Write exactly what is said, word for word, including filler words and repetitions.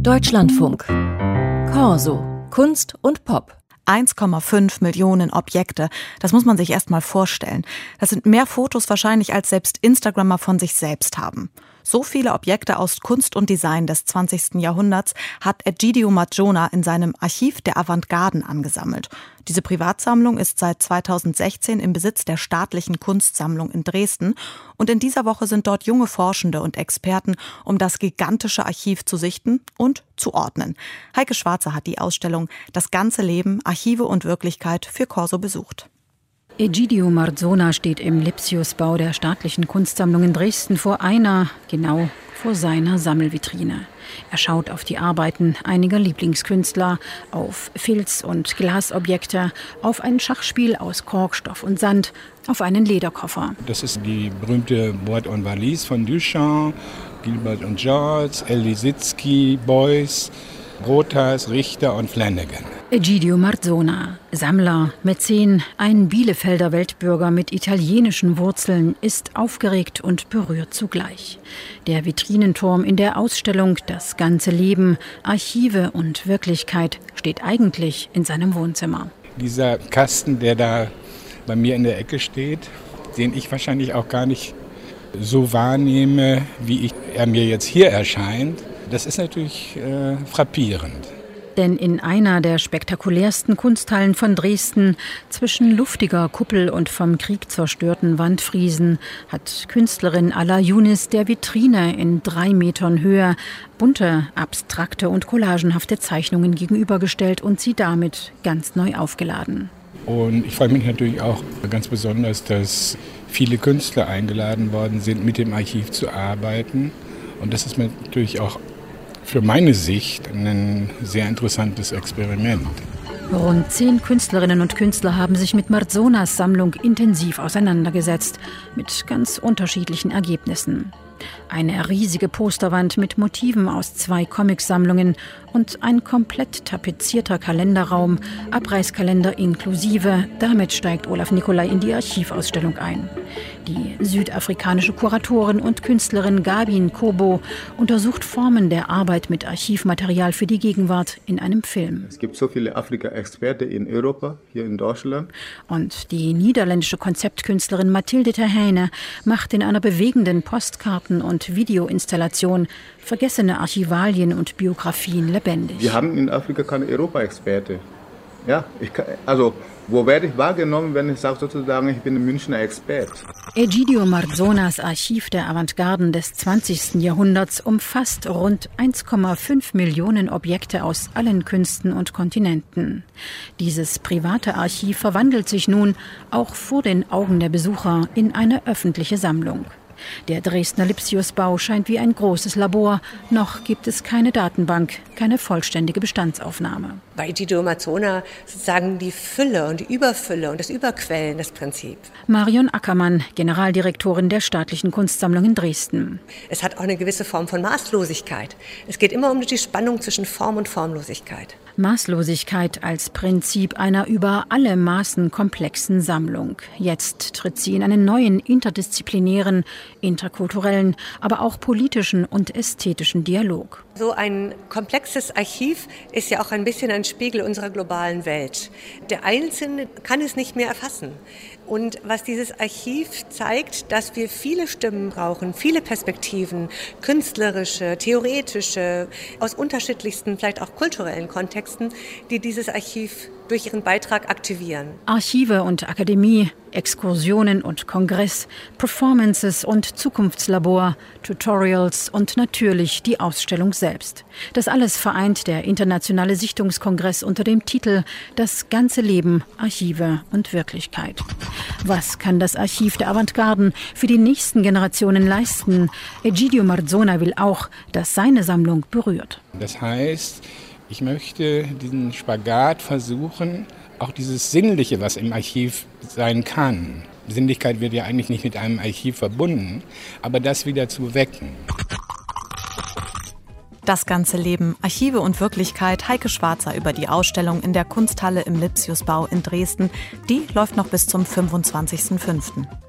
Deutschlandfunk. Corso. Kunst und Pop. eins Komma fünf Millionen Objekte. Das muss man sich erst mal vorstellen. Das sind mehr Fotos wahrscheinlich, als selbst Instagrammer von sich selbst haben. So viele Objekte aus Kunst und Design des zwanzigsten Jahrhunderts hat Egidio Marchionne in seinem Archiv der Avantgarden angesammelt. Diese Privatsammlung ist seit zweitausendsechzehn im Besitz der Staatlichen Kunstsammlung in Dresden. Und in dieser Woche sind dort junge Forschende und Experten, um das gigantische Archiv zu sichten und zu ordnen. Heike Schwarzer hat die Ausstellung »Das ganze Leben, Archive und Wirklichkeit« für Corso besucht. Egidio Marchionne steht im Lipsiusbau der Staatlichen Kunstsammlung in Dresden vor einer, genau vor seiner Sammelvitrine. Er schaut auf die Arbeiten einiger Lieblingskünstler, auf Filz- und Glasobjekte, auf ein Schachspiel aus Korkstoff und Sand, auf einen Lederkoffer. Das ist die berühmte Boîte en Valise von Duchamp, Gilbert und George, El Lissitzky, Beuys, Rotas, Richter und Flanagan. Egidio Marchionne, Sammler, Mäzen, ein Bielefelder Weltbürger mit italienischen Wurzeln, ist aufgeregt und berührt zugleich. Der Vitrinenturm in der Ausstellung »Das ganze Leben, Archive und Wirklichkeit« steht eigentlich in seinem Wohnzimmer. Dieser Kasten, der da bei mir in der Ecke steht, den ich wahrscheinlich auch gar nicht so wahrnehme, wie ich, er mir jetzt hier erscheint, das ist natürlich äh, frappierend. Denn in einer der spektakulärsten Kunsthallen von Dresden, zwischen luftiger Kuppel und vom Krieg zerstörten Wandfriesen, hat Künstlerin Ala Yunis der Vitrine in drei Metern Höhe bunte, abstrakte und collagenhafte Zeichnungen gegenübergestellt und sie damit ganz neu aufgeladen. Und ich freue mich natürlich auch ganz besonders, dass viele Künstler eingeladen worden sind, mit dem Archiv zu arbeiten. Und das ist natürlich auch für meine Sicht ein sehr interessantes Experiment. Rund zehn Künstlerinnen und Künstler haben sich mit Marchionnes Sammlung intensiv auseinandergesetzt, mit ganz unterschiedlichen Ergebnissen. Eine riesige Posterwand mit Motiven aus zwei Comicsammlungen und ein komplett tapezierter Kalenderraum, Abreißkalender inklusive. Damit steigt Olaf Nicolai in die Archivausstellung ein. Die südafrikanische Kuratorin und Künstlerin Gabi Nkobo untersucht Formen der Arbeit mit Archivmaterial für die Gegenwart in einem Film. Es gibt so viele Afrika-Experten in Europa, hier in Deutschland. Und die niederländische Konzeptkünstlerin Mathilde ter Heijne macht in einer bewegenden Postkarten- und Videoinstallation vergessene Archivalien und Biografien lebendig. Wir haben in Afrika keine Europa-Experte. Ja, ich kann, also wo werde ich wahrgenommen, wenn ich sage sozusagen, ich bin ein Münchner Expert? Egidio Marchionnes Archiv der Avantgarden des zwanzigsten Jahrhunderts umfasst rund eins Komma fünf Millionen Objekte aus allen Künsten und Kontinenten. Dieses private Archiv verwandelt sich nun auch vor den Augen der Besucher in eine öffentliche Sammlung. Der Dresdner Lipsiusbau scheint wie ein großes Labor. Noch gibt es keine Datenbank, keine vollständige Bestandsaufnahme. Bei Egidio Marchionne sozusagen die Fülle und die Überfülle und das Überquellen das Prinzip. Marion Ackermann, Generaldirektorin der Staatlichen Kunstsammlung in Dresden. Es hat auch eine gewisse Form von Maßlosigkeit. Es geht immer um die Spannung zwischen Form und Formlosigkeit. Maßlosigkeit als Prinzip einer über alle Maßen komplexen Sammlung. Jetzt tritt sie in einen neuen interdisziplinären, interkulturellen, aber auch politischen und ästhetischen Dialog. So ein komplexes Archiv ist ja auch ein bisschen ein Spiegel unserer globalen Welt. Der Einzelne kann es nicht mehr erfassen. Und was dieses Archiv zeigt, dass wir viele Stimmen brauchen, viele Perspektiven, künstlerische, theoretische, aus unterschiedlichsten, vielleicht auch kulturellen Kontexten, die dieses Archiv durch ihren Beitrag aktivieren. Archive und Akademie, Exkursionen und Kongress, Performances und Zukunftslabor, Tutorials und natürlich die Ausstellung selbst. Das alles vereint der internationale Sichtungskongress unter dem Titel »Das ganze Leben, Archive und Wirklichkeit«. Was kann das Archiv der Avantgarden für die nächsten Generationen leisten? Egidio Marchionne will auch, dass seine Sammlung berührt. Das heißt, ich möchte diesen Spagat versuchen, auch dieses Sinnliche, was im Archiv sein kann. Sinnlichkeit wird ja eigentlich nicht mit einem Archiv verbunden, aber das wieder zu wecken. Das ganze Leben, Archive und Wirklichkeit. Heike Schwarzer über die Ausstellung in der Kunsthalle im Lipsiusbau in Dresden. Die läuft noch bis zum fünfundzwanzigsten fünften